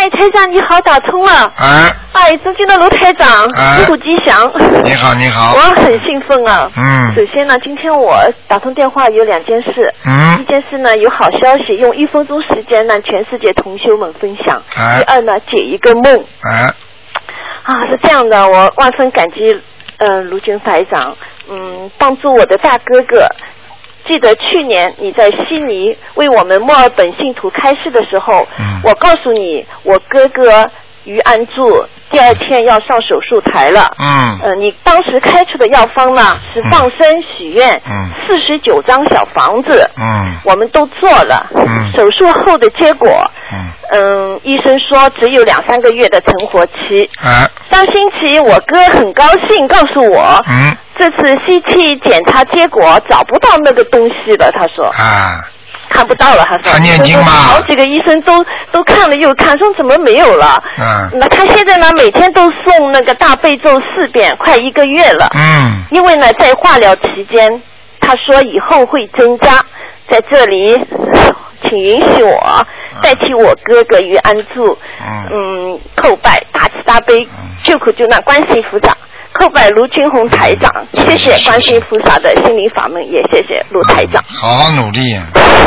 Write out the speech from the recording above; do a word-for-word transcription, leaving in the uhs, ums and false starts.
哎，台长你好，打通了。 哎。 哎，尊敬的卢台长， 哎。 辛苦吉祥。 你好，你好。 我很兴奋啊。 嗯。 首先呢，今天我打通电话有两件事。 嗯。 一件事呢，有好消息，用一分钟时间让全世界同修们分享。 哎。 第二呢，解一个梦。 哎。 啊，是这样的，我万分感激，呃，卢军台长，嗯，帮助我的大哥哥。记得去年你在悉尼为我们墨尔本信徒开示的时候，嗯、我告诉你，我哥哥于安柱第二天要上手术台了。嗯。呃，你当时开出的药方呢是放生许愿，嗯，四十九张小房子。嗯。我们都做了。嗯。手术后的结果，嗯，嗯，医生说只有两三个月的成活期。啊。上星期我哥很高兴告诉我，嗯，这次 C T 检查结果找不到那个东西了，他说。啊。看不到了，他说。 他念经吗？ 好几个医生都都看了又看，说怎么没有了？嗯。那他现在呢，每天都诵那个大悲咒四遍，快一个月了。嗯。因为呢，在化疗期间，他说以后会增加，在这里，请允许我代替我哥哥于安柱，嗯，嗯叩拜大慈大悲救苦救难观世音菩萨。叩拜卢军宏台长，谢谢观世音菩萨的心灵法门，也谢谢卢台长。 好好努力。